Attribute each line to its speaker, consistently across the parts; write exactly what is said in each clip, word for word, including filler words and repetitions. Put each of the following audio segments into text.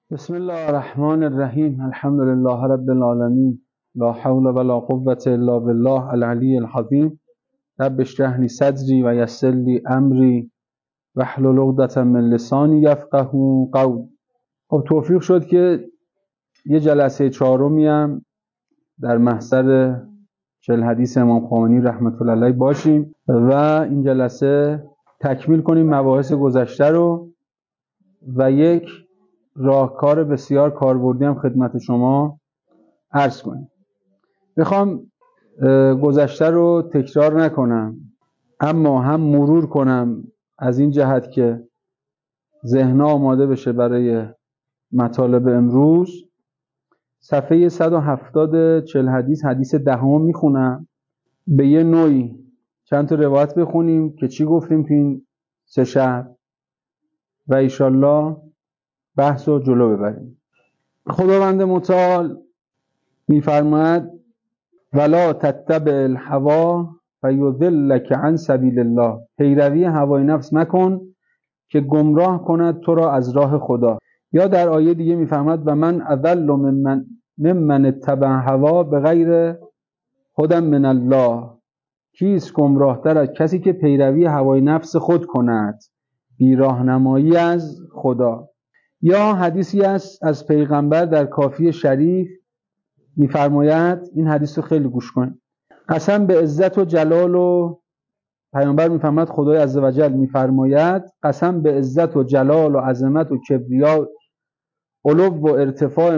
Speaker 1: بسم الله الرحمن الرحیم. الحمد لله رب العالمین. لا حول ولا قوة الا بالله العلی العظیم. رب اشرح لی صدری و یسر لی امری واحلل عقدة من لسانی یفقهوا قولی. خب توفیق شد که یه جلسه چهارمی هم در محضر چهل حدیث امام خمینی رحمت الله علیه باشیم و این جلسه تکمیل کنیم مباحث گذشته رو و یک راهکار بسیار کاربردی هم خدمت شما عرض کنیم. میخوام گذشته رو تکرار نکنم، اما هم مرور کنم از این جهت که ذهن آماده بشه برای مطالب امروز. صفحه صد و هفتاد چهل حدیث، حدیث دهم میخونم. به یه نوعی چند تا روایت بخونیم که چی گفتیم تو این سه شب و ایشالله بحث رو جلو ببریم. خداوند متعال میفرماید ولا تتبع الهوی فیضلک عن سبیل الله. پیروی هوای نفس مکن که گمراه کند تو را از راه خدا. یا در آیه دیگه میفرماید و من اضل ممن ممن اتبع هوا بغیر هدی من الله. کیست گمراهتر از کسی که پیروی هوای نفس خود کند بی راهنمایی از خدا. یا حدیثی است از پیغمبر در کافی شریف میفرماید، این حدیث رو خیلی گوش کن. قسم به عزت و جلال و پیامبر میفرماید خدای عزوجل میفرماید قسم به عزت و جلال و عظمت و کبریا علو و ارتفاع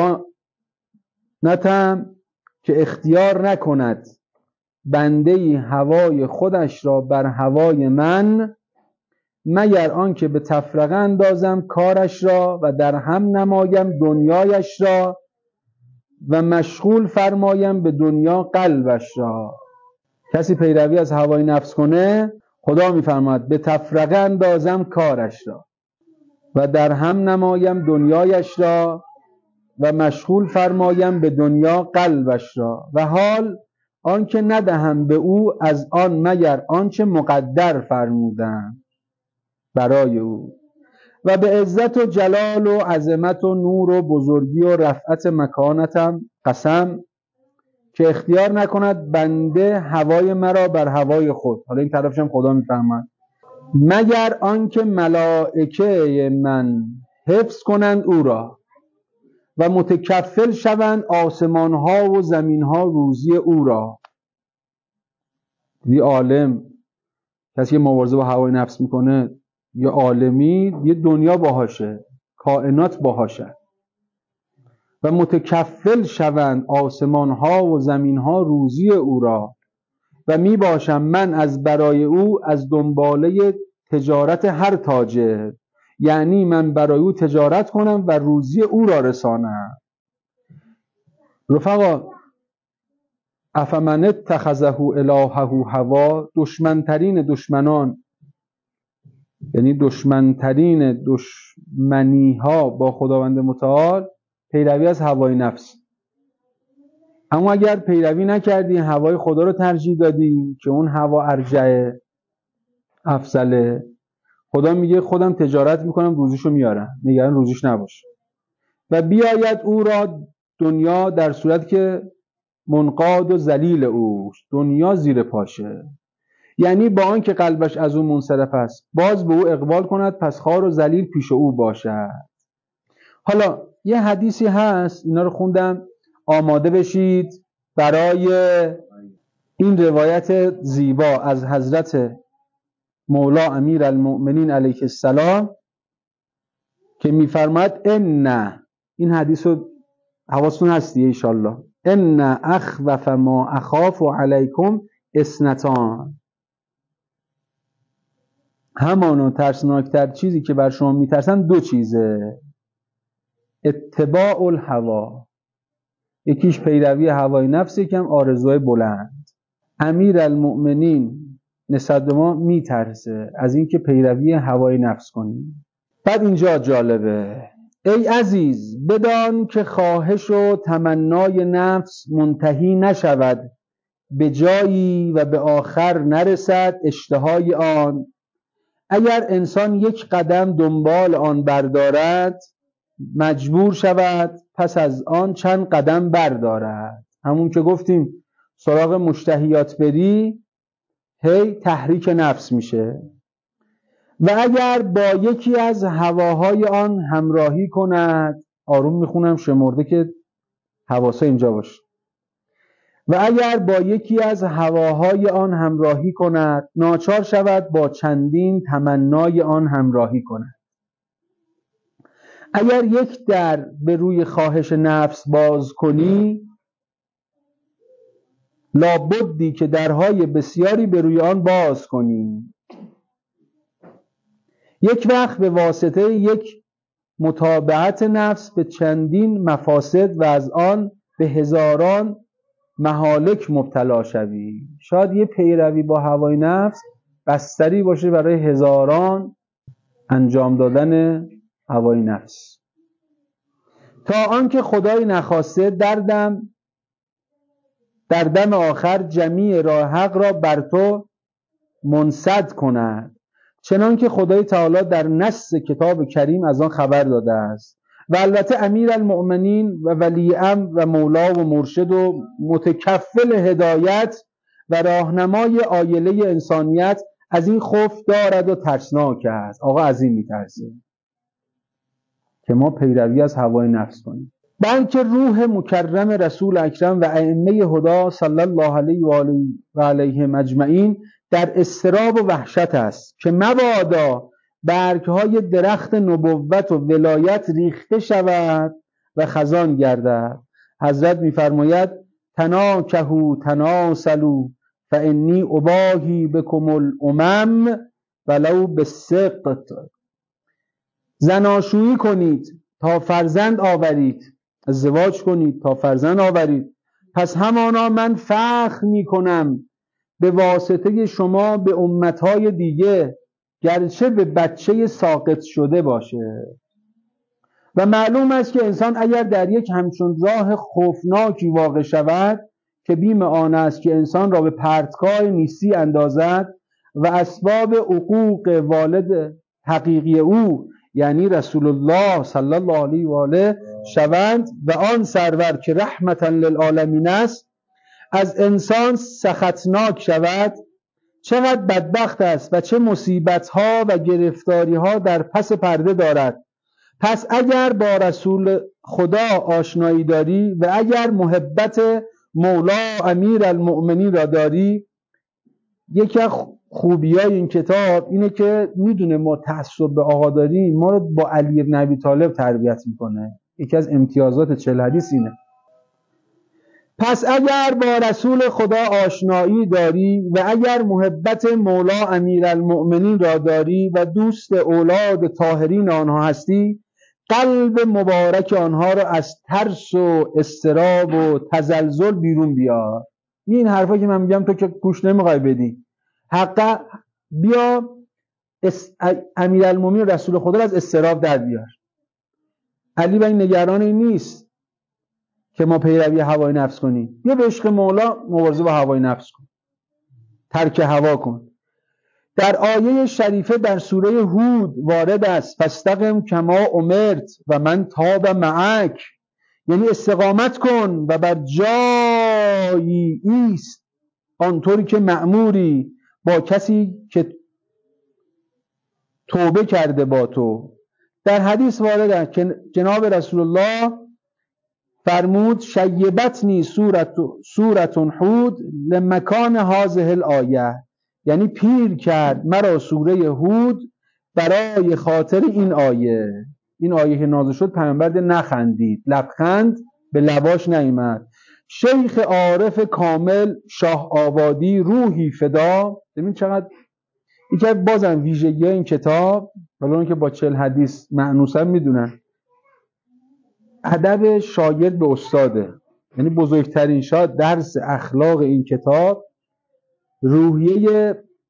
Speaker 1: مکانتم که اختیار نکند بنده هوای خودش را بر هوای من، مگر آنکه به تفرقه اندازم کارش را و در هم نمایم دنیایش را و مشغول فرمایم به دنیا قلبش را. کسی پیروی از هوای نفس کنه، خدا میفرماید به تفرقه اندازم کارش را و در هم نمایم دنیایش را و مشغول فرمایم به دنیا قلبش را و حال آنکه ندهم به او از آن مگر آنچه مقدر فرمودم برای او. و به عزت و جلال و عظمت و نور و بزرگی و رفعت مکانتم قسم که اختیار نکند بنده هوای مرا بر هوای خود. حالا این طرفش هم خدا میفهمد. مگر آنکه ملائکه من حفظ کنند او را و متکفل شوند آسمان ها و زمین ها روزی او را. یه عالم، کسی که مبارزه با هوای نفس میکنه، یه عالمی، یه دنیا باهاشه، کائنات باهاشه. و متکفل شوند آسمان ها و زمین ها روزی او را و می باشم من از برای او از دنباله تجارت هر تاجر، یعنی من برای او تجارت کنم و روزی او را رسانم. رفقا، افمن اتخذه الهه هوا، دشمنترین دشمنان، یعنی دشمنترین دشمنی ها با خداوند متعال پیروی از هوای نفس. اما اگر پیروی نکردی، هوای خدا رو ترجیح دادی که اون هوا ارجعه افضله، خدا میگه خودم تجارت میکنم روزیشو میارم، نگران روزیش نباش. و بیاید او را دنیا در صورت که منقاد و ذلیل اوست، دنیا زیر پاشه، یعنی با آن که قلبش از او منصرف است باز به او اقبال کند، پس خوار و ذلیل پیش او باشد. حالا یه حدیثی هست، اینا رو خوندم، آماده بشید برای این روایت زیبا از حضرت مولا امیر المؤمنین علیه السلام که میفرماید ان، این حدیث رو حواستون هستی انشالله، ان اخوف ما اخاف علیکم اثنتان. همانا ترسناکتر چیزی که بر شما میترسن دو چیزه: اتباع الهوا، یکیش پیروی هوای نفس، یکم آرزوهای بلند. امیر المؤمنین نسبت به ما میترسه از اینکه پیروی هوای نفس کنیم. بعد اینجا جالبه، ای عزیز بدان که خواهش و تمنای نفس منتهی نشود به جایی و به آخر نرسد اشتهای آن. اگر انسان یک قدم دنبال آن بردارد مجبور شود پس از آن چند قدم بردارد. همون که گفتیم سراغ مشتهیات بری هی تحریک نفس میشه. و اگر با یکی از هواهای آن همراهی کند، آروم میخونم شمرده که حواسا اینجا باشه، و اگر با یکی از هواهای آن همراهی کند، ناچار شود با چندین تمنای آن همراهی کند. اگر یک در به روی خواهش نفس باز کنی، لابدی که درهای بسیاری به روی آن باز کنی. یک وقت به واسطه یک متابعت نفس به چندین مفاسد و از آن به هزاران مهالک مبتلا شوی. شاید یه پیروی با هوای نفس بستری باشه برای هزاران انجام دادن هوای نفس، تا آنکه خدای نخواسته دردم در دم آخر جمیع راه حق را بر تو منسد کند، چنان که خدای تعالی در نص کتاب کریم از آن خبر داده است. و البته امیر المؤمنین و ولی امر و مولا و مرشد و متکفل هدایت و راهنمای آیله انسانیت از این خوف دارد و ترسناک است. آقا از این میترسه که ما پیروی از هوای نفس کنیم، بلکه روح مکرم رسول اکرم و ائمه هدا صلی الله علیه و آله و علیهم اجمعین در اضطراب و وحشت است که مبادا برگهای درخت نبوت و ولایت ریخته شود و خزان گردد. حضرت میفرماید تناکحوا تناسلوا فانی اباهی بکم الامم ولو بالسقط. زناشویی کنید تا فرزند آورید، ازدواج کنید تا فرزند آورید، پس همانا من فخر می کنم به واسطه شما به امتهای دیگه، گرچه به بچه ساقط شده باشه. و معلوم است که انسان اگر در یک همچون راه خوفناکی واقع شود که بیم آن است که انسان را به پرتگاه نیستی اندازد و اسباب عقوق والد حقیقی او یعنی رسول الله صلی الله علیه و آله شوند و آن سرور که رحمتا للعالمین است از انسان سخطناک شود، چقدر بدبخت است و چه مصیبت ها و گرفتاری ها در پس پرده دارد. پس اگر با رسول خدا آشنایی داری و اگر محبت مولا امیر المؤمنین را داری، یکی از خوبیای این کتاب اینه که میدونه ما تعصب به آقا داریم، ما رو با علی بن ابی طالب تربیت میکنه. یکی از امتیازات چهل حدیث اینه. پس اگر با رسول خدا آشنایی داری و اگر محبت مولا امیرالمؤمنین را داری و دوست اولاد طاهرین آنها هستی، قلب مبارک آنها را از ترس و اضطراب و تزلزل بیرون بیار. این حرفا که من میگم تو که گوش نمیخوای بدی، حقا بیا امیرالمؤمنین رسول خدا را از اضطراب در بیار. علی بن نگران این نیست که ما پیروی هوای نفس کنیم، بیا به عشق مولا مبارزه با هوای نفس کن، ترک هوا کن. در آیه شریفه در سوره هود وارد است فاستقم کما امرت و من تاب معک، یعنی استقامت کن و بر جایی ایست آنطوری که مأموری با کسی که توبه کرده با تو. در حدیث وارد است که جناب رسول الله فرمود شیبتنی سورت سورت هود لمکان هذه الآیه، یعنی پیر کرد مرا سوره هود برای خاطر این آیه. این آیه که نازل شد پیامبر نخندید، لبخند به لباش نیامد. شیخ عارف کامل شاه آبادی روحی فدا، ببین چقدر این که بازم ویژگی این کتاب، ولی اون که با چهل حدیث مأنوسا میدونن ادب شاگرد به استاده، یعنی بزرگترین شاید درس اخلاق این کتاب روحیه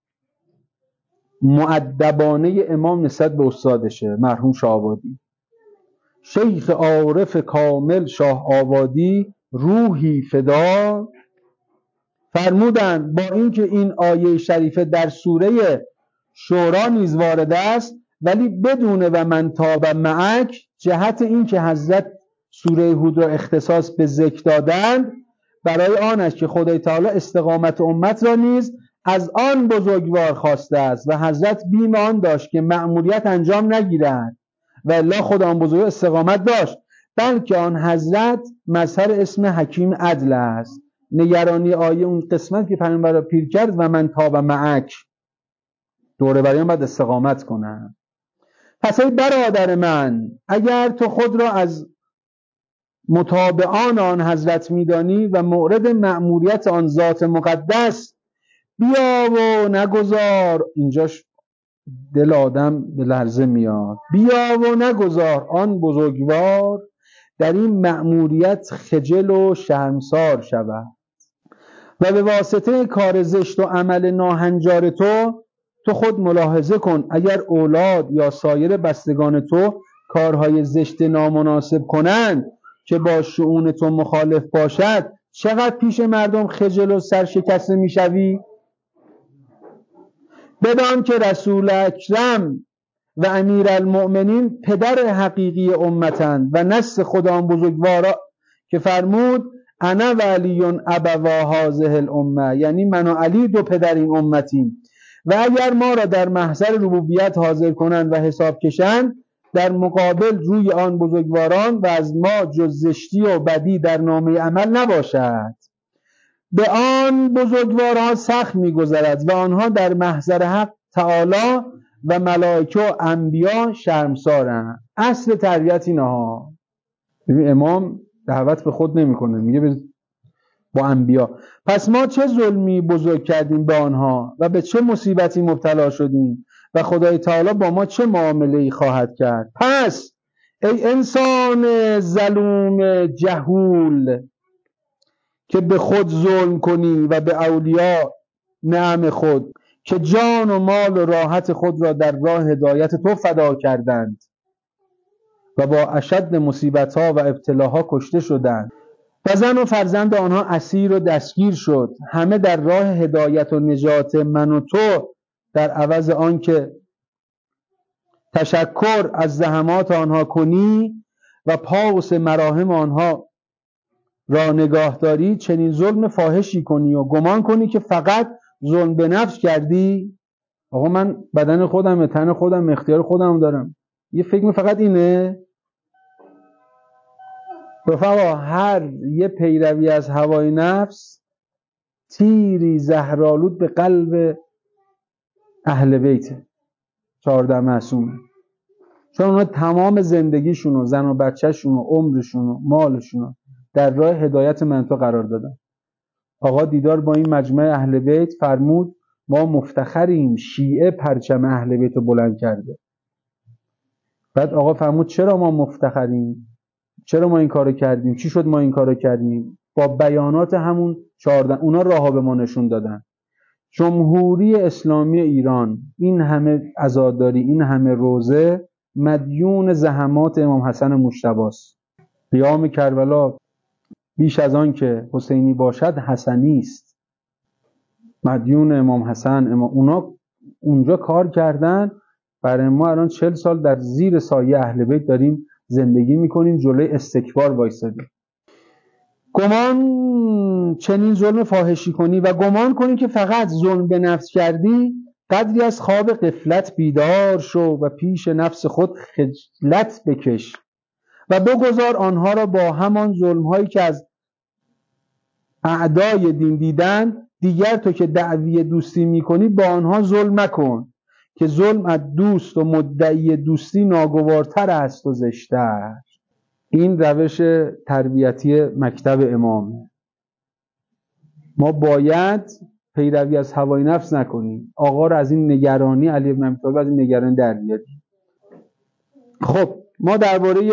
Speaker 1: مؤدبانه امام نسبت به استادشه مرحوم شاه آبادی. شیخ عارف کامل شاه آبادی روحی فدا فرمودند با اینکه این آیه شریفه در سوره شورا نیز وارد است، ولی بدون و من تاب معک جهت این که حضرت سوره هود را اختصاص به ذکر دادند برای آن است که خدای تعالی استقامت امت را نیز از آن بزرگوار خواسته است و حضرت بیم آن داشت که مأموریت انجام نگیرد و الا خدا آن بزرگ استقامت داشت، بلکه آن حضرت مظهر اسم حکیم عدل است. نگرانی آیه اون قسمت که پیامبر را پیر کرد و من تاب معک، دوره بریان باید استقامت کنن. پس ای برادر من، اگر تو خود را از متابعان آن حضرت میدانی و مورد مأموریت آن ذات مقدس، بیا و نگذار، اینجاش دل آدم به لرزه میاد، بیا و نگذار آن بزرگوار در این مأموریت خجل و شرمسار شود و به واسطه کار زشت و عمل ناهنجار تو تو خود ملاحظه کن اگر اولاد یا سایر بستگان تو کارهای زشت نامناسب کنند که با شؤون تو مخالف باشد، چقدر پیش مردم خجل و سرشکسته میشوی؟ بدان که رسول اکرم و امیرالمؤمنین پدر حقیقی امتند و نسل خدا بزرگوارا که فرمود انا و علی ابوا هذه الامه، یعنی من و علی دو پدر این امتیم و اگر ما را در محضر ربوبیت حاضر کنند و حساب کشند در مقابل روی آن بزرگواران و از ما جز زشتی و بدی در نامه عمل نباشد. به آن بزرگوارها سخت می‌گذرد و آنها در محضر حق تعالی و ملائکه و انبیا شرمسارند. اصل تربیت اینها. ببین امام دعوت به خود نمی‌کنه، میگه با انبیا. پس ما چه ظلمی بزرگ کردیم به آنها و به چه مصیبتی مبتلا شدیم و خدای تعالی با ما چه معامله‌ای خواهد کرد؟ پس ای انسان ظلوم جهول که به خود ظلم کنی و به اولیاء نعم خود که جان و مال و راحت خود را در راه هدایت تو فدا کردند و با اشد مصیبت‌ها و ابتلاها کشته شدند و زن و فرزند آنها اسیر و دستگیر شد، همه در راه هدایت و نجات من و تو، در عوض آن که تشکر از زحمات آنها کنی و پاس مراهم آنها را نگاه داری، چنین ظلم فاحشی کنی و گمان کنی که فقط ظلم به نفس کردی. آقا من بدن خودم، تن خودم، اختیار خودم دارم، یه فکر فقط اینه؟ رفقا هر یه پیروی از هوای نفس تیری زهرآلود به قلب اهل بیت چهارده معصومه، چون اونا تمام زندگیشونو، زن و بچهشونو، عمرشونو، مالشونو در راه هدایت من تو قرار دادن. آقا دیدار با این مجمع اهل بیت فرمود ما مفتخریم شیعه پرچم اهل بیت رو بلند کرده. بعد آقا فرمود چرا ما مفتخریم؟ چرا ما این کارو کردیم؟ چی شد ما این کارو کردیم؟ با بیانات همون چهارده اونا راهو به ما نشون دادن. جمهوری اسلامی ایران این همه عزاداری، این همه روزه مدیون زحمات امام حسن مجتبی است. قیام کربلا بیش از آن که حسینی باشد حسنی است. مدیون امام حسن، امام اونا اونجا کار کردن، برای ما الان چهل سال در زیر سایه اهل بیت داریم زندگی میکنیم، جلوی استکبار وایسادیم. گمان چنین ظلم فاحشی کنی و گمان کنی که فقط ظلم به نفس کردی، قدری از خواب غفلت بیدار شو و پیش نفس خود خجلت بکش و بگذار آنها را با همان ظلم‌هایی که از اعدای دین دیدن، دیگر تو که دعوی دوستی میکنی با آنها ظلم مکن که ظلم از دوست و مدعی دوستی ناگوارتر است و زشتر. این روش تربیتی مکتب امامه. ما باید پیروی از هوای نفس نکنیم، آقا رو از این نگرانی، علی بن ابی طالب از این نگرانی در بیاریم. خب ما درباره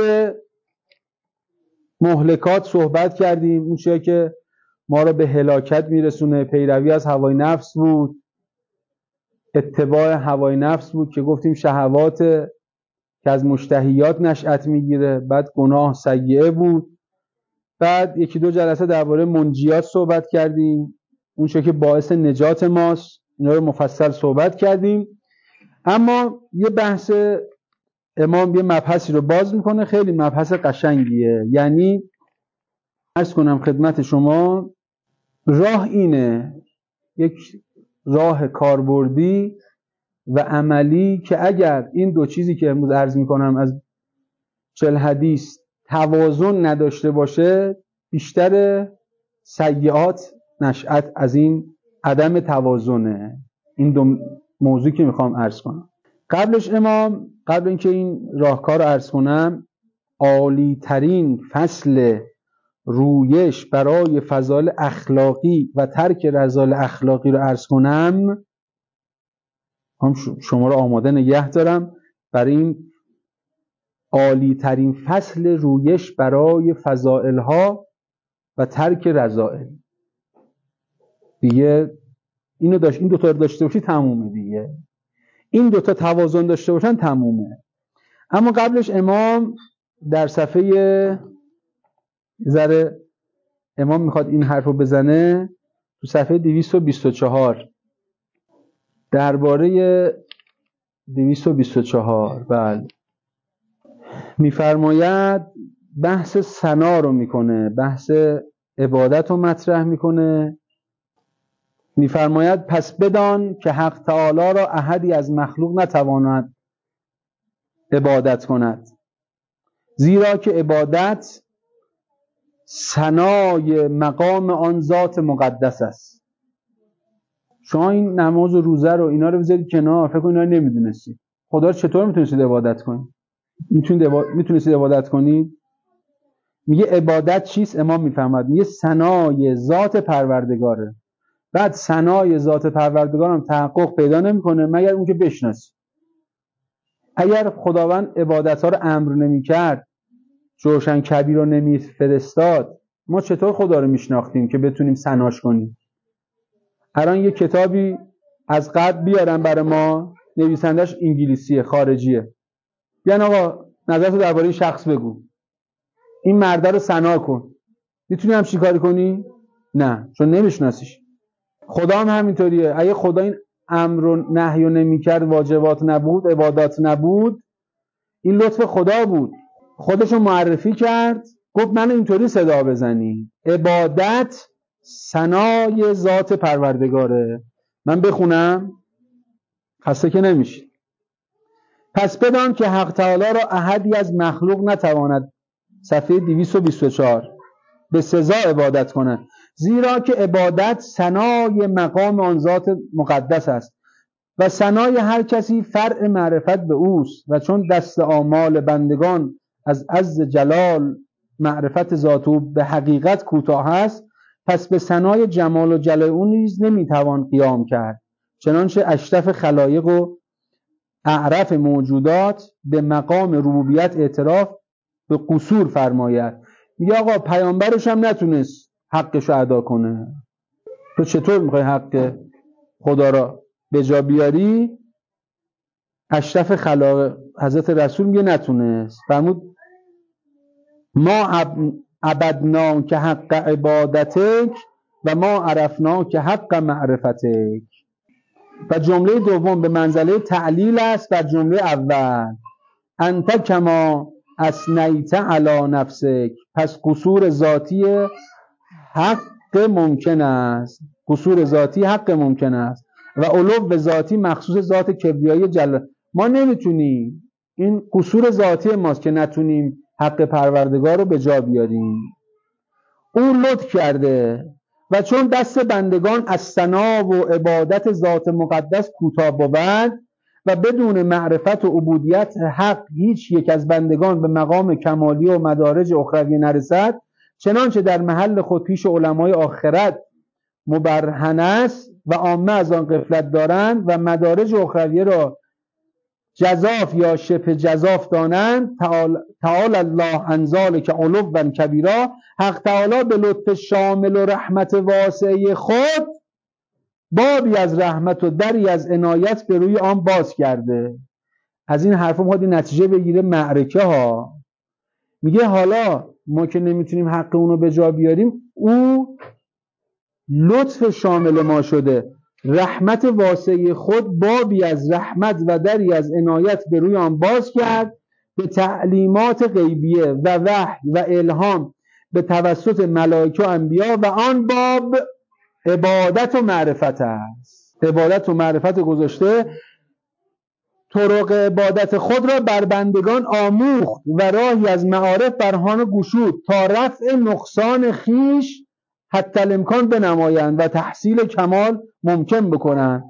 Speaker 1: مهلکات صحبت کردیم، اون چیزی که ما رو به هلاکت میرسونه پیروی از هوای نفس بود، اتباع هوای نفس بود که گفتیم شهوات که از مشتهیات نشأت میگیره، بعد گناه سیئه بود، بعد یکی دو جلسه درباره منجیات صحبت کردیم، اون چیزی که باعث نجات ماست، اینا رو مفصل صحبت کردیم. اما یه بحث امام یه مبحثی رو باز میکنه، خیلی مبحث قشنگیه. یعنی عرض کنم خدمت شما، راه اینه، یک راه کاربردی و عملی که اگر این دو چیزی که امروز عرض میکنم از چل حدیث توازن نداشته باشه، بیشتر سیئات نشأت از این عدم توازنه. این دو موضوعی که میخوام عرض کنم. قبلش امام، قبل اینکه این راهکار رو عرض کنم، عالی ترین فصل رویش برای فضایل اخلاقی و ترک رذایل اخلاقی رو عرض کنم، هم شما رو آماده نگه دارم برای این عالی ترین فصل رویش برای فضائل ها و ترک رذائل. دیگه اینو داشت، این دوتا رو داشته باشی تمومه دیگه. این دوتا توازن داشته باشن تمومه. اما قبلش امام در صفحه ذره امام میخواد این حرف رو بزنه، تو صفحه دویست و بیست و چهار درباره دویست و بیست و چهار بله میفرماید، بحث ثنا رو میکنه، بحث عبادت رو مطرح میکنه. میفرماید پس بدان که حق تعالی را احدی از مخلوق نتواند عبادت کند، زیرا که عبادت ثنای مقام آن ذات مقدس است. شما این نماز و روزه رو اینا رو بذارید کنار، فکر کنید اینا رو نمیدونستید. خدا رو چطور میتونستید عبادت کنید؟ میتونید عبا... میتونستید عبادت کنید؟ میگه عبادت چیست؟ امام میفهمد میگه ثنای ذات پروردگاره. بعد ثنای ذات پروردگار هم تحقق پیدا نمیکنه مگر اون که بشناسی. اگر خداوند عبادت‌ها رو امر نمی‌کرد، جوشن کبیر رو نمی‌فرستاد، ما چطور خدا رو میشناختیم که بتونیم ثناش کنیم؟ الان یه کتابی از قبل بیارن برای ما، نویسندش انگلیسیه، خارجیه. بیان آقا نظرتو درباره این شخص بگو، این مرده رو ثنا کن. میتونی همچین کاری کنی؟ نه، چون نمیشناسیش. خدا هم همینطوریه. اگه خدا این امر و نهی و نمی‌کرد، واجبات نبود، عبادات نبود، این لطف خدا بود. خودشو معرفی کرد، گفت من اینطوری صدا بزنی. عبادت ثنای ذات پروردگاره. من بخونم خسته که نمیشی. پس بدان که حق تعالی را احدی از مخلوق نتواند، صفحه دویست و بیست و چهار، به سزا عبادت کند، زیرا که عبادت ثنای مقام آن ذات مقدس است و ثنای هر کسی فرع معرفت به اوست. و چون دست آمال بندگان از عز جلال معرفت ذات او به حقیقت کوتاه است، پس به ثنای جمال و جلال او نیز نمیتوان قیام کرد. چنانچه اشرف خلایق و اعرف موجودات به مقام ربوبیت اعتراف به قصور فرماید. میگه آقا پیامبرش هم نتونست حقش رو ادا کنه، تو چطور میخوای حق خدا را به جا بیاری؟ اشرف خلایق حضرت رسول میگه نتونست. فرمود ما عبدنا که حق عبادتک و ما عرفنا که حق معرفتک. و جمله دوم به منزله تعلیل است بر جمله اول. انت کما اثنیت علی نفسک. پس قصور ذاتی حق ممکن است، قصور ذاتی حق ممکن است و علو ذاتی مخصوص ذات کبریایی جل. ما نمیتونیم، این قصور ذاتی ماست که نتونیم حق پروردگار رو به جا بیاریم. او لطف کرده و چون دست بندگان از ثنا و عبادت ذات مقدس کوتاه بود و بدون معرفت و عبودیت حق هیچ یک از بندگان به مقام کمالی و مدارج اخروی نرسد، چنانچه در محل خود پیش علمای آخرت مبرهن است و عامه از آن غفلت دارند و مدارج اخروی را جزاف یا شبه جزاف دانند. تعالی, تعالی الله عن ذلک علوا کبیرا. حق تعالی به لطف شامل و رحمت واسعه خود بابی از رحمت و دری از عنایت به روی آن باز کرده. از این حرفا میخواد نتیجه بگیره معرکه ها. میگه حالا ما که نمیتونیم حق اونو به جا بیاریم، او لطف شامل ما شده. رحمت واسع خود بابی از رحمت و دری از عنایت به روی آن باز کرد به تعلیمات غیبیه و وحی و الهام به توسط ملائکه و انبیا و آن باب عبادت و معرفت است. عبادت و معرفت گذاشته، طرق عبادت خود را بر بندگان آموخت و راهی از معارف برهان گشود تا رفع نقصان خیش حتی الامکان بنمایند و تحصیل کمال ممکن بکنند.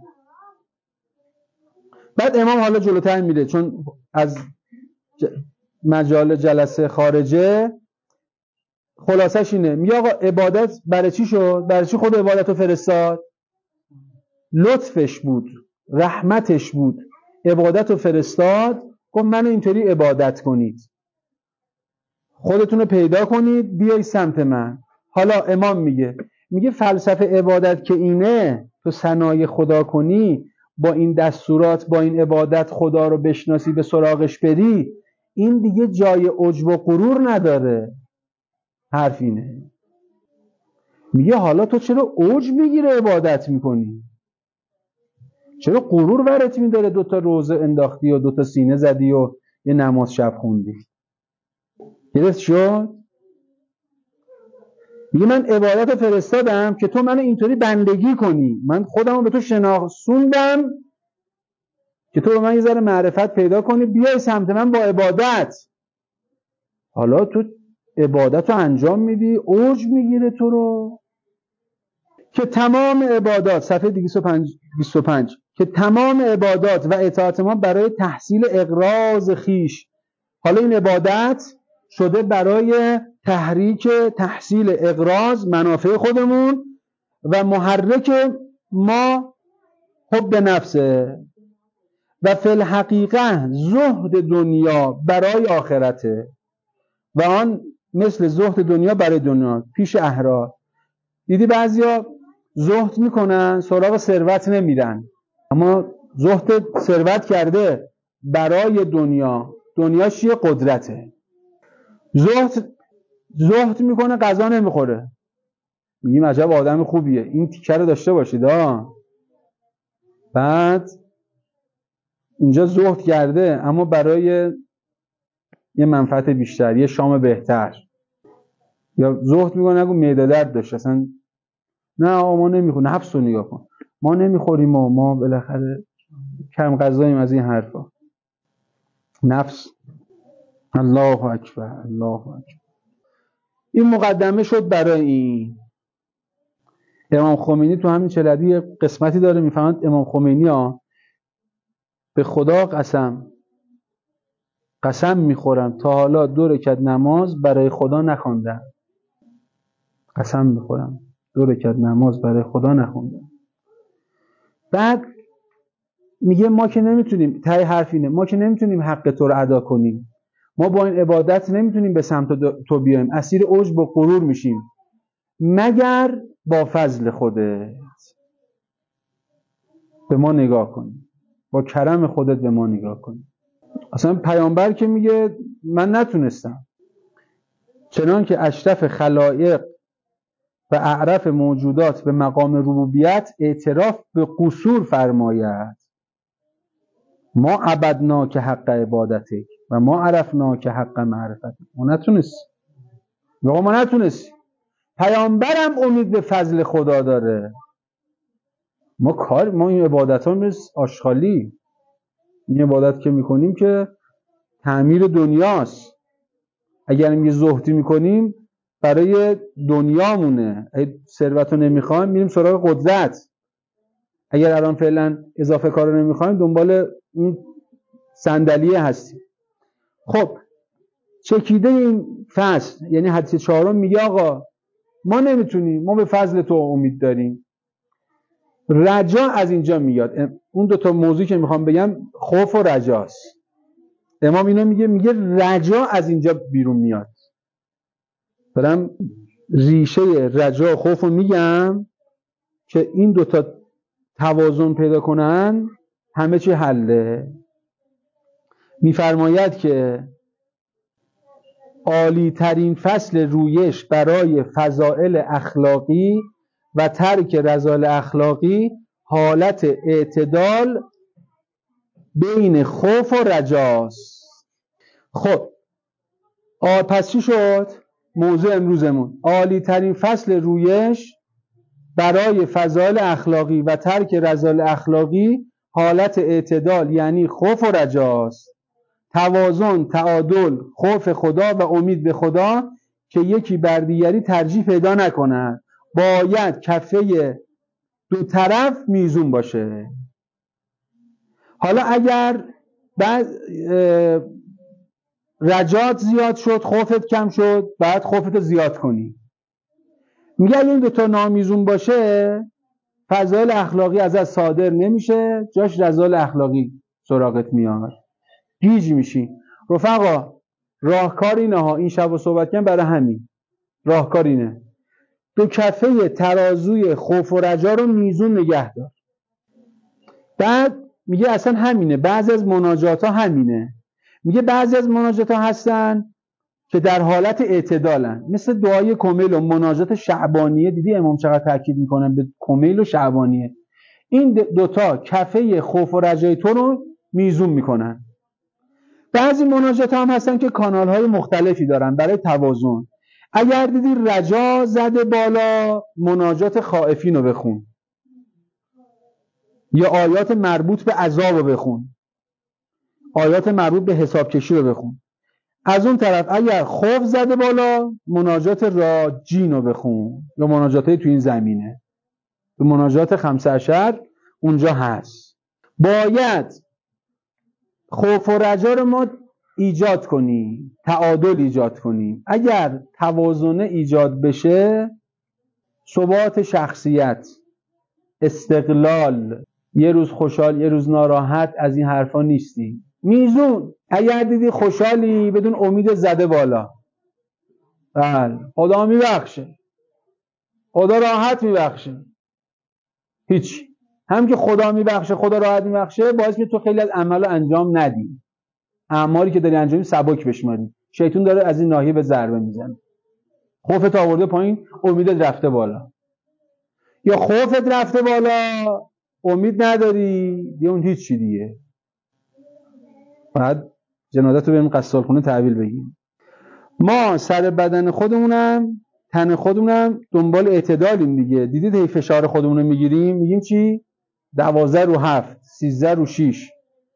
Speaker 1: بعد امام حالا جلوتر میره، چون از مجال جلسه خارجه، خلاصش اینه، میگه آقا عبادت برای چی شد؟ برای چی خود عبادت رو فرستاد؟ لطفش بود، رحمتش بود، عبادت رو فرستاد، گفت منو اینطوری عبادت کنید، خودتون رو پیدا کنید بیای سمت من. حالا امام میگه میگه فلسفه عبادت که اینه، تو ثنای خدا کنی، با این دستورات، با این عبادت خدا رو بشناسی، به سراغش بری، این دیگه جای عجب و غرور نداره. حرف اینه، میگه حالا تو چرا اوج میگیره عبادت میکنی؟ چرا غرور ورت میداره دوتا روزه انداختی و دوتا سینه زدی و یه نماز شب خوندی؟ گرفت شد؟ میگه من عبادت رو فرستادم که تو منو اینطوری بندگی کنی، من خودم رو به تو شناسوندم که تو به من یه ذره معرفت پیدا کنی، بیای سمت من با عبادت. حالا تو عبادت رو انجام میدی، اوج میگیره تو رو. که تمام عبادات، صفحه دویست و بیست و پنج، که تمام عبادات و اطاعت ما برای تحصیل اغراض خیش، حالا این عبادت شده برای تحریک تحصیل اغراض، منافع خودمون، و محرک ما حب نفسه، و فی الحقیقه زهد دنیا برای آخرته و آن مثل زهد دنیا برای دنیا پیش احرار. دیدی بعضیا زهد میکنن سراغ ثروت نمیرن، اما زهد ثروت کرده برای دنیا. دنیا چیه؟ قدرته. زهد زهد میکنه غذا نمیخوره، میگیم عجب آدم خوبیه، این تیکه رو داشته باشید ها. بعد اینجا زهد کرده اما برای یه منفعت بیشتر، یه شام بهتر. یا زهد میکنه نگو معده درد داشت اصلا، نه ما نمیخوریم، نفس رو نگاه کن، ما نمیخوریم و ما بالاخره کم غذاییم، از این حرفا. نفس. الله اکبر، الله اکبر. این مقدمه شد برای این. امام خمینی تو همین چلدی قسمتی داره میفهمد، امام خمینی ها به خدا قسم قسم میخورم تا حالا دو رکعت نماز برای خدا نخوندم. قسم میخورم دو رکعت نماز برای خدا نخوندم. بعد میگه ما که نمیتونیم، ته حرف اینه، ما که نمیتونیم حق تو رو ادا کنیم، ما با این عبادت نمیتونیم به سمت تو بیایم، اسیر عجب و غرور میشیم مگر با فضل خودت به ما نگاه کنی، با کرم خودت به ما نگاه کنی. اصلا پیامبر که میگه من نتونستم، چنان که اشرف خلائق و اعرف موجودات به مقام ربوبیت اعتراف به قصور فرماید، ما عبدنا که حق عبادتک و ما عرفنا که حق معرفتک. ما نتونست، بگو ما نتونست. پیامبرم امید به فضل خدا داره. ما کار ما این عبادت ها مثل آشغالی، این عبادت که میکنیم که تعمیر دنیاست. اگر یه زهدی میکنیم برای دنیامونه، اگه ثروت رو نمیخوایم میریم سراغ قدرت، اگر الان فعلا اضافه کار رو نمیخوایم دنبال این صندلیه هستیم. خب چکیده این فصل، یعنی حدیث چهارم میگه آقا ما نمیتونیم، ما به فضل تو امید داریم. رجا از اینجا میاد. اون دو تا موضوعی که میخوام بگم خوف و رجاست. امام اینو میگه، میگه رجا از اینجا بیرون میاد. دارم ریشه رجا و خوف رو میگم که این دوتا توازن پیدا کنن همه چی حله. میفرماید که عالی ترین فصل رویش برای فضائل اخلاقی و ترک رذائل اخلاقی حالت اعتدال بین خوف و رجاست. خب پس چی شد؟ موضوع امروزمون عالی ترین فصل رویش برای فضایل اخلاقی و ترک رذائل اخلاقی حالت اعتدال یعنی خوف و رجاست. توازن، تعادل، خوف خدا و امید به خدا که یکی بر دیگری ترجیح پیدا نکند. باید کفه دو طرف میزون باشه. حالا اگر بعد رجات زیاد شد، خوفت کم شد، بعد خوفت زیاد کنی. میگه اگه این دو تا نامیزون باشه فضایل اخلاقی ازت صادر نمیشه، جاش رذائل اخلاقی سراغت میاد، گیج میشی. رفقا راهکار اینه ها، این شب و صحبت کردن برای همین. راهکار اینه دو کفه ترازوی خوف و رجا رو میزون نگه دار. بعد میگه اصلا همینه، بعضی از مناجات ها همینه. میگه بعضی از مناجات ها هستن که در حالت اعتدالن، مثل دعای کمیل و مناجات شعبانیه. دیدی امام چقدر تاکید میکنن به کمیل و شعبانیه؟ این دوتا کفه خوف و رجای تو رو میزون میکنن. بعضی مناجات هم هستن که کانال های مختلفی دارن برای توازن. اگر دیدی رجا زده بالا، مناجات خائفین رو بخون یا آیات مربوط به عذاب رو بخون، آیات مربوط به حساب کشی رو بخون. از اون طرف اگر خوف زده بالا، مناجات راجین رو بخون یا مناجات های تو این زمینه، مناجات خمسه عشر اونجا هست. باید خوف و رجا رو ما ایجاد کنیم، تعادل ایجاد کنیم. اگر توازن ایجاد بشه، ثبات شخصیت، استقلال، یه روز خوشحال یه روز ناراحت، از این حرفا نیستی، میزون. اگر دیدی خوشحالی، بدون امید زده بالا. بله خدا میبخشه، خدا راحت میبخشه. هیچ هم که خدا میبخشه، خدا راحت میبخشه، باعث میشه تو خیلی از عمل انجام ندی. اعمالی که داری انجام سبک بشماری. شیطان داره از این ناحیه به ضربه میزنه. خوفت آورده پایین، امیدت رفته بالا. یا خوفت رفته بالا، امید نداری، دیگه اون هیچی دیگه. بعد جنازت رو بریم قصالخونه تحویل بگیریم. ما سر بدن خودمونم، تن خودمونم دنبال اعتدالیم دیگه. دیدید هی فشار خودمون رو میگیریم، میگیم چی؟ دوازده رو هفت، سیزده رو شیش.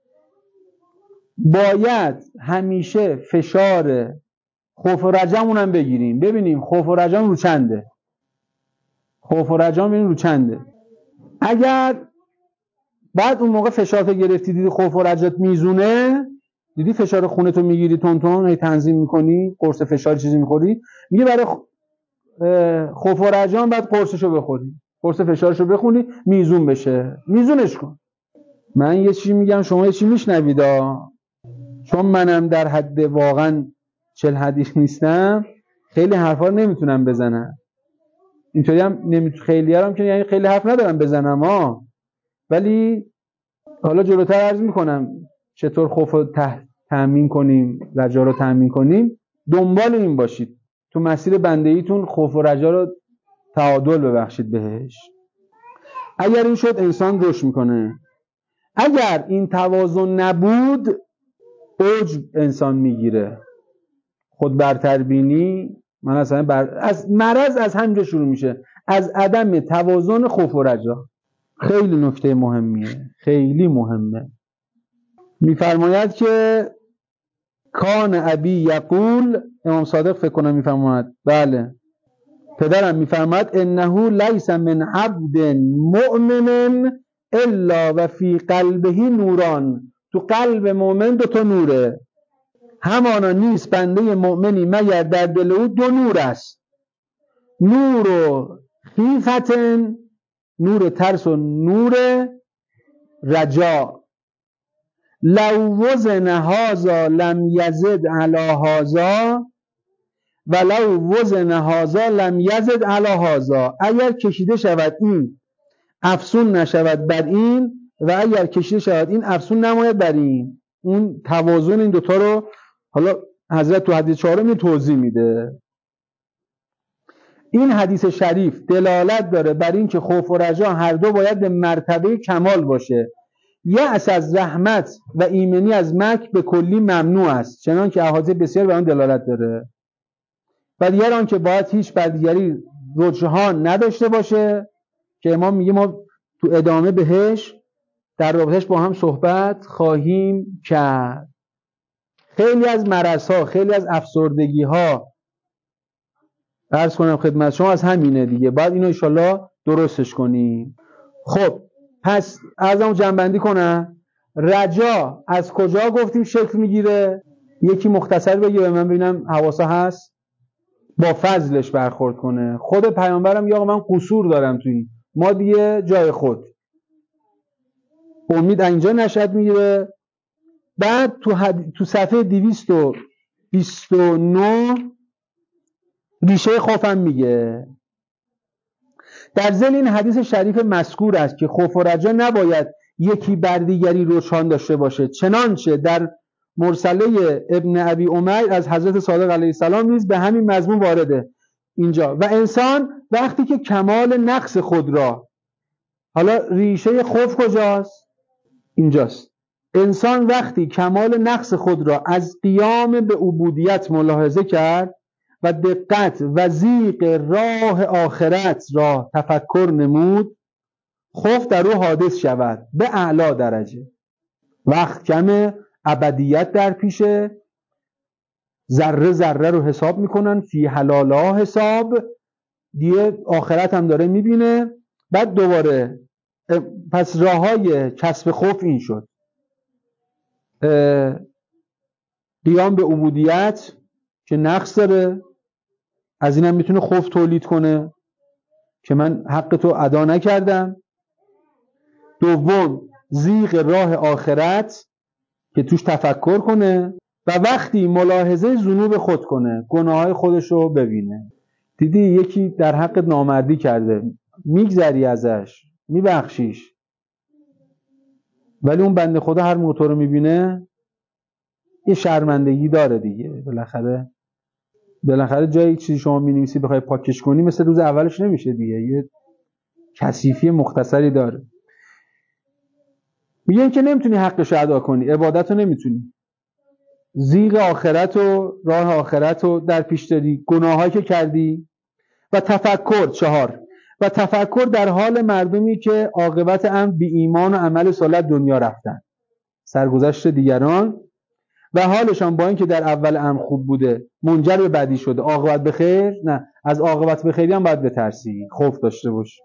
Speaker 1: باید همیشه فشار خوف و رجامون هم بگیریم، ببینیم خوف و رجام رو چنده. خوف و رجام ببینیم رو چنده. اگر بعد اون موقع فشارتو گرفتی، دیدی خوف و رجات میزونه، دیدی فشار خونتو میگیری تون تون، هی تنظیم میکنی، قرص فشار چیزی میخوری، میگه برای خوف و رجام بعد قرصشو بخوری، قرص فشارشو بخونی میزون بشه. میزونش کن. من یه چی میگم شما یه چی میشنوید، چون منم در حد واقعا چل حدیث نیستم، خیلی حرفا نمیتونم بزنم. اینطوری هم نمیتونم، خیلی هم که یعنی خیلی حرف ندارم بزنم ها، ولی حالا جلوتر عرض میکنم چطور خوف رو تأمین کنیم، رجا رو تأمین کنیم. دنبال این باشید تو مسیر بندگیتون، خوف و رجا رو تعادل ببخشید بهش. اگر این شد انسان رشد میکنه. اگر این توازن نبود، عجب انسان میگیره، خود برتربینی. من اصلا بر... از مرض از همینجا شروع میشه، از عدم توازن خوف و رجا. خیلی نکته مهمیه، خیلی مهمه. میفرماید که کان ابی یقول، امام صادق فکر کنم میفرماید، بله پدرم میفرماید انه لیس من عبد مؤمن الا و فی قلبه نوران. تو قلب مؤمن دو تا نوره. همانا نیست بنده مؤمنی مگر در دل او دو نور است. نور و خیفتن، نور ترس و نور رجا. لو وزن هذا لم یزد علی هذا ولو وزن هذا لم یزد علی هذا. اگر کشیده شود این افسون نشود بر این، و اگر کشیده شود این افسون نماید بر این. اون توازن این دوتا رو حالا حضرت تو حدیث چهارم توضیح میده. این حدیث شریف دلالت داره بر این که خوف و رجا هر دو باید به مرتبه کمال باشه. یأس از رحمت و ایمنی از مکر به کلی ممنوع است، چنان که احادیث بسیار به آن دلالت داره. و دیگر آن که باید هیچ بر دیگری رجحان نداشته باشه که امام میگه ما تو ادامه بهش در رابطهش با هم صحبت خواهیم کرد. خیلی از مرض‌ها، خیلی از افسردگی‌ها عرض کنم خدمت شما از همینه دیگه، باید اینو انشالله درستش کنیم. خب پس عرضمو جمع‌بندی کنم. رجا از کجا گفتیم شکل میگیره؟ یکی مختصر بگه به من ببینم حواسا هست. با فضلش برخورد کنه. خود پیامبرم یا من قصور دارم توی ما دیگه جای خود. امید اینجا نشأت میگیره. بعد تو, حد... تو صفحه دویست و بیست و نه ریشه خوفم میگه. در ضمن این حدیث شریف مذکور است که خوف و رجا نباید یکی بر دیگری رجحان داشته باشه، چنانچه در مرسله ابن ابی عمیر از حضرت صادق علیه السلام نیز به همین مضمون وارده اینجا. و انسان وقتی که کمال نقص خود را، حالا ریشه خوف کجاست؟ اینجاست. انسان وقتی کمال نقص خود را از قیام به عبودیت ملاحظه کرد و دقت و ضیق راه آخرت را تفکر نمود، خوف در او حادث شود به اعلی درجه. وقت کمه، ابدیت در پیشه، ذره ذره رو حساب میکنن، فی حلالا حساب دیگه، آخرت هم داره میبینه. بعد دوباره پس راه های کسب خوف این شد: قیام به عبودیت که نقص داره، از اینم میتونه خوف تولید کنه که من حق تو ادا نکردم. دوم ضیق راه آخرت که توش تفکر کنه و وقتی ملاحظه ذنوب خود کنه، گناههای خودش رو ببینه. دیدی یکی در حق نامردی کرده، میگذری ازش، میبخشیش، ولی اون بنده خدا هر موتور رو میبینه یه شرمندگی داره دیگه. بالاخره بالاخره جایی چیزی شما مینویسی بخوای پاکش کنی مثل روز اولش نمیشه دیگه، یه کثیفی مختصری داره. میگه که نمیتونی حقش رو ادا کنی، عبادت رو نمیتونی، ضیق آخرت و راه آخرت رو در پیش داری، گناهایی که کردی. و تفکر چهار و تفکر در حال مردمی که عاقبت امر بی ایمان و عمل صالح دنیا رفتن، سرگذشت دیگران و حالشان با اینکه در اول امر خوب بوده منجر به بدی شده، عاقبت به خیر نه، از عاقبت به خیری هم باید بترسی، خوف داشته باش.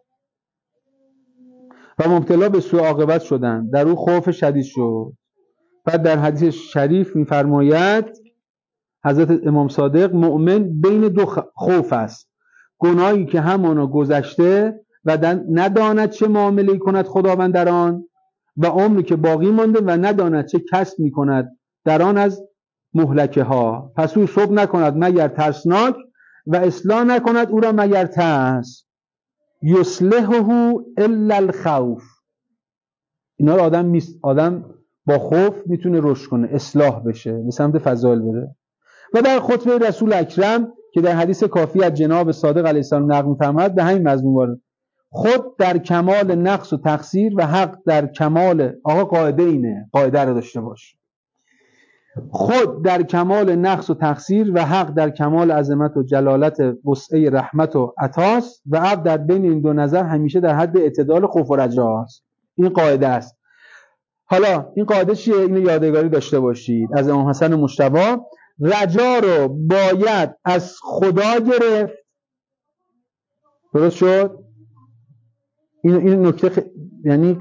Speaker 1: و مبتلا به سوء عاقبت شدن، در او خوف شدید شد. بعد در حدیث شریف می‌فرماید حضرت امام صادق مؤمن بین دو خوف است: گناهی که همانا گذشته و نداند چه معامله‌ای کند خداوند در آن، و عمری که باقی مانده و نداند چه کسب می‌کند در آن از مهلکه ها. پس او صبر نکند مگر ترسناک و اصلاح نکند او را مگر ترس. یصلحه الا الخوف. اینا رو آدم میست آدم با خوف میتونه رشد کنه، اصلاح بشه، به سمت فضائل بره. و در خطبه رسول اکرم که در حدیث کافی از جناب صادق علیه السلام نقل می‌فرماید به همین مضمون وارد: خود در کمال نقص و تقصیر و حق در کمال، آقا قاعده اینه، قاعده رو داشته باش، خود در کمال نقص و تقصیر و حق در کمال عظمت و جلالت وسعه رحمت و عطاست و عبد در بین این دو نظر همیشه در حد اعتدال خوف و رجا است. این قاعده است. حالا این قاعده چیه؟ اینو یادگاری داشته باشید از امام حسن مجتبی. رجا رو باید از خدا گرفت. درست شد؟ این این نکته خ... یعنی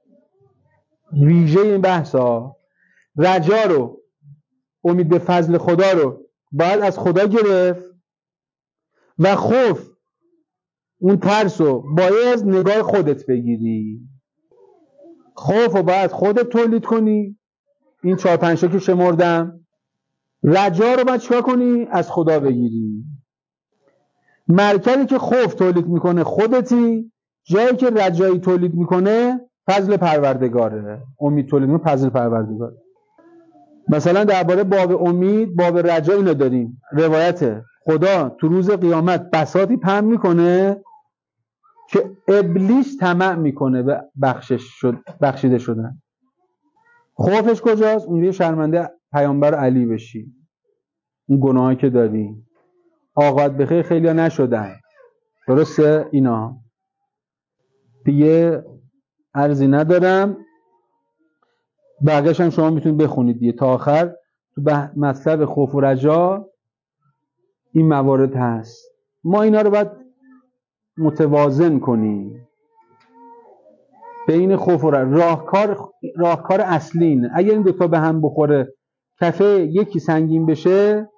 Speaker 1: ویژه این بحثا. رجا رو، امید به فضل خدا رو باید از خدا گرفت و خوف، اون ترس رو باید از نگاه خودت بگیری. خوف رو باید خودت تولید کنی، این چهار پنج تا که شمردم. رجا رو باید چیکار کنی؟ از خدا بگیری. مرکزی که خوف تولید میکنه خودتی، جایی که رجایی تولید میکنه فضل پروردگاره، امید تولید میکنه فضل پروردگاره. مثلا درباره باب امید، باب رجا اینو داریم، روایت خدا تو روز قیامت بساطی پهن میکنه که ابلیس طمع میکنه به بخشش شد بخشیده شدن. خوفش کجاست؟ اونجوری شرمنده پیامبر علی بشی، اون گناهی که داری. آقات بخیر خیلیا نشدن، درسته؟ اینا دیگه عرضی ندارم، بقیه‌اش هم شما میتونید بخونید دیگه تا آخر. تو مطلب خوف و رجا این موارد هست. ما اینا رو باید متوازن کنیم بین خوف و رجا. راهکار راهکار اصلی اینه اگر این دوتا به هم بخوره، کفه یکی سنگین بشه،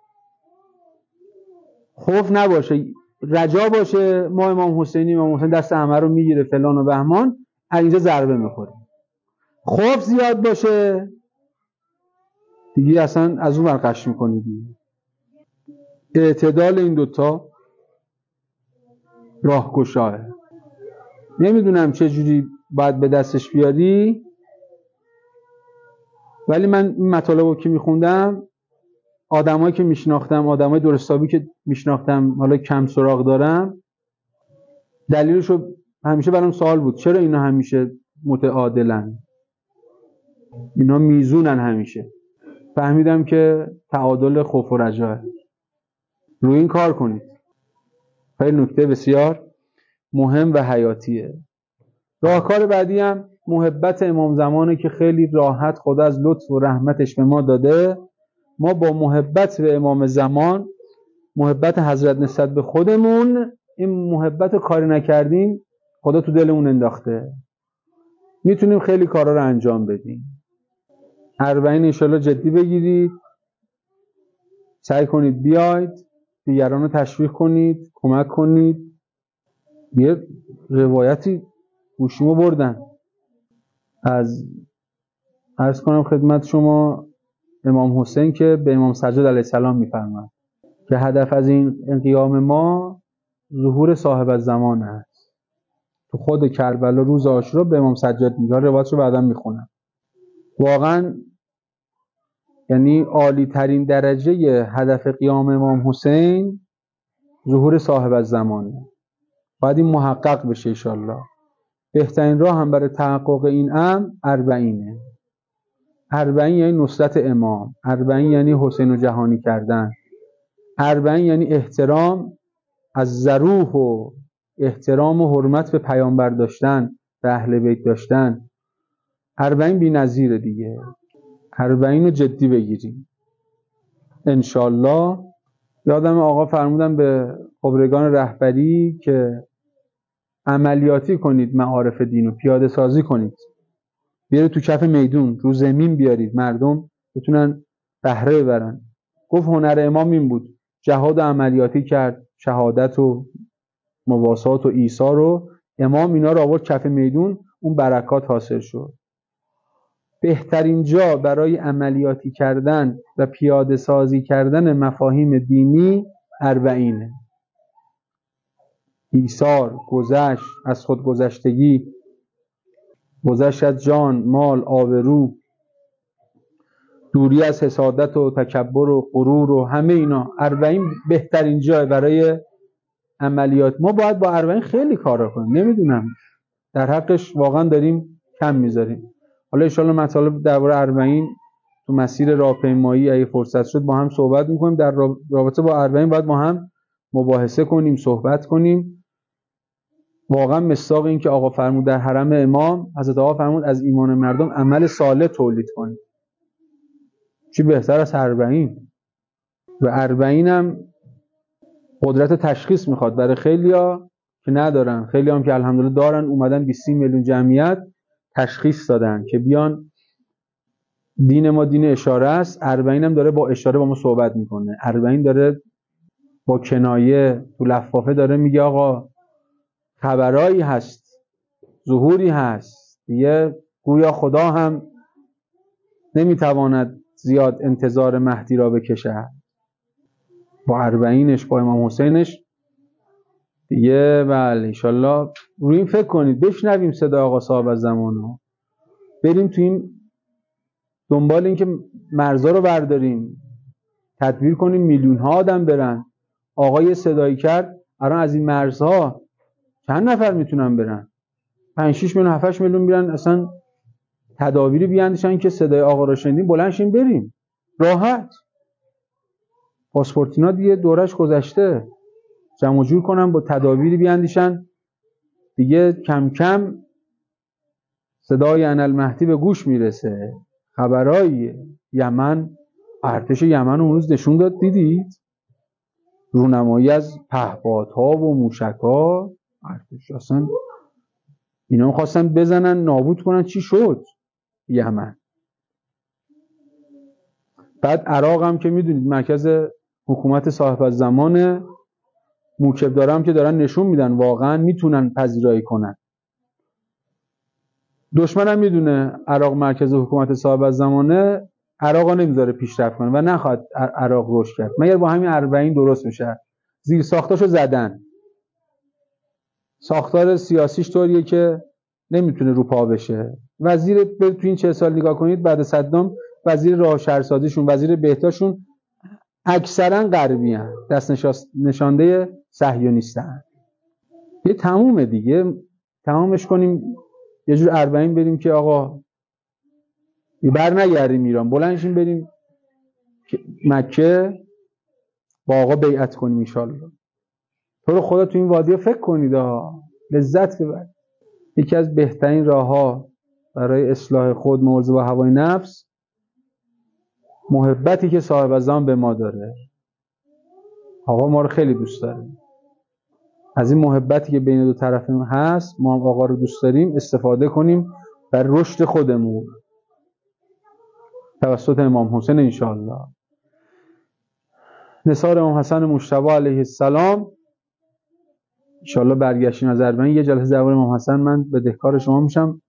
Speaker 1: خوف نباشه رجا باشه، ما امام حسینی امام حسین دست همه رو میگیره فلان و بهمان، از اینجا ضربه میخوره. خوف زیاد باشه دیگه اصلا از اون ورقش میکنی دیگه. اعتدال این دوتا راهگشاه. نمیدونم چه جوری باید به دستش بیاری، ولی من این مطالب رو که میخوندم، آدمایی که میشناختم، آدمای درستابی که میشناختم، حالا کم سراغ دارم، دلیلشو همیشه برام سوال بود، چرا اینا همیشه متعادلن، اینا میزونن همیشه. فهمیدم که تعادل خوف و رجاه. روی این کار کنید، خیلی نکته بسیار مهم و حیاتیه. راهکار بعدی هم محبت امام زمانه که خیلی راحت خدا از لطف و رحمتش به ما داده. ما با محبت به امام زمان، محبت حضرت نسبت به خودمون، این محبت رو کاری نکردیم خدا تو دلمون انداخته، میتونیم خیلی کارا رو انجام بدیم. اربعین انشالله جدی بگیرید، سعی کنید بیاید دیگران رو تشویق کنید، کمک کنید. یه روایتی گوشیمو بردن از، عرض کنم خدمت شما، امام حسین که به امام سجاد علیه السلام میفرماد که هدف از این قیام ما ظهور صاحب الزمان است. تو خود کربلا روز عاشورا به امام سجاد میگه، روایتشو بعداً میخونم. واقعاً یعنی عالی ترین درجه هدف قیام امام حسین ظهور صاحب الزمانه. باید این محقق بشه انشالله. بهترین راه هم برای تحقق این امر اربعینه. اربعین یعنی نصرت امام، اربعین یعنی حسین و جهانی کردن، اربعین یعنی احترام از ذروح و احترام و حرمت به پیامبر داشتن، به اهل بیت داشتن. اربعین بی‌نظیره دیگه. اربعین رو جدی بگیریم انشالله. یادم آقا فرمودن به خبرگان رهبری که عملیاتی کنید معارف دین رو، پیاده سازی کنید، بیارید تو کف میدون، رو زمین بیارید، مردم بتونن بهره ببرن. گفت هنر امام این بود، جهاد عملیاتی کرد، شهادت و مواسات و ایثار رو امام اینا رو آورد کف میدون، اون برکات حاصل شد. بهترین جا برای عملیاتی کردن و پیاده سازی کردن مفاهیم دینی اربعینه. ایثار، گذشت از خودگذشتگی، گذشت از جان، مال، آبرو، دوری از حسادت و تکبر و غرور و همه اینا. اربعین بهترین جای برای عملیات. ما باید با اربعین خیلی کارا کنیم، نمیدونم در حقش واقعا داریم کم میذاریم. حالا ان شاءالله مطالب درباره اربعین تو مسیر راهپیمایی اگه فرصت شد با هم صحبت میکنیم. در رابطه با اربعین باید با هم مباحثه کنیم، صحبت کنیم. واقعا مصداق این که آقا فرمود در حرم امام، حضرت آقا فرمود از ایمان مردم عمل صالح تولید کنید. چی بهتر از اربعین؟ و اربعین هم قدرت تشخیص میخواد برای خیلیا که ندارن، خیلی هم که الحمدلله دارن، اومدن بیست میلیون جمعیت تشخیص دادن که بیان دین ما دین اشاره است. اربعین هم داره با اشاره با ما صحبت میکنه. اربعین داره با کنایه تو لفافه داره میگه آقا خبرایی هست، ظهوری هست دیگه، گویا خدا هم نمیتواند زیاد انتظار مهدی را بکشه. با اربعینش، با امام حسینش دیگه. بله انشالله روی این فکر کنید، بشنویم صدا آقا صاحب الزمان رو، بریم تو این دنبال این که مرزا رو برداریم، تدبیر کنیم میلیون ها آدم برن. آقای صدایی کرد الان از این مرزها چند نفر میتونن برن؟ پنج شش میلیون هفت هشت میلیون میرن اصلا تدابیری بیاندیشن که صدای آقا را شنیدیم بلند شیم بریم راحت. پاسپورتینا دیگه دورش گذشته، جمع جور کنن با تدابیری بیاندیشن دیگه کم کم صدای انالمهدی به گوش میرسه. خبرای یمن، ارتش یمن اون روز نشون داد، دیدید؟ رونمایی از پهپادها و موشک‌ها. ارتش اصلا اینا خواستن بزنن نابود کنن. چی شد؟ یمن. بعد عراق هم که میدونید مرکز حکومت صاحب الزمان، موکب دارم که دارن نشون میدن واقعا میتونن پذیرایی کنن. دشمن هم میدونه عراق مرکز حکومت صاحب الزمانه، عراق نمیذاره پیشرفت کنه و نخواد عراق رشد کرد مگر با همین اربعین درست بشه. زیر ساختاشو زدن، ساختار سیاسیش طوریه که نمیتونه رو پا بشه. وزیر تو این چه سال نگاه کنید بعد صدام، وزیر راه شهرسازیشون، وزیر بهداشتشون اکثرا غربی هستن، دست نشانده صهیونیستن. یه تمومه دیگه، تمامش کنیم یه جور اربعین بریم که آقا بر نگردیم ایران، بلندشیم بریم مکه با آقا بیعت کنیم انشالله. تو رو خدا تو این وادی فکر کنید ها، لذت ببرید. یکی از بهترین راه‌ها برای اصلاح خود مواظب با هوای نفس، محبتی که صاحب الزمان به ما داره. آقا ما رو خیلی دوست داره. از این محبتی که بین دو طرفمون هست، ما هم آقا رو دوست داریم، استفاده کنیم در رشد خودمون توسط امام حسین انشاءالله. نثار امام حسن مجتبی علیه السلام. انشاءالله برگشتیم از اربعین یه جلسه درباره امام حسن من بدهکار شما میشم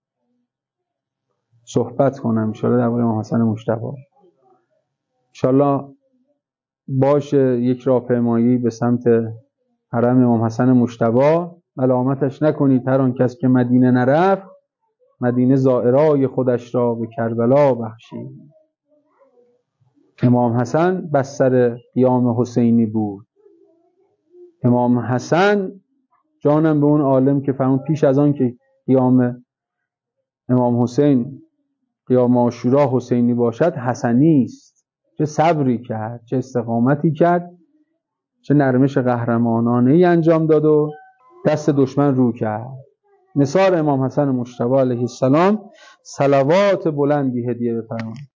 Speaker 1: صحبت کنم انشاءالله درباره امام حسن مجتبی. انشاءالله باشه یک راهپیمایی به سمت حرم امام حسن مجتبی. ملامتش نکنید هر آن کس که مدینه نرفت، مدینه زائرای خودش را به کربلا بخشید. امام حسن بستر قیام حسینی بود. امام حسن جانم به اون عالم که فرمود پیش از آن که قیام امام حسین قیام عاشورا حسینی باشد حسنی است. چه صبری کرد، چه استقامتی کرد، چه نرمش قهرمانانه ای انجام داد و دست دشمن رو کرد. نثار امام حسن مجتبی علیه السلام. صلوات بلندی هدیه بفرمایید.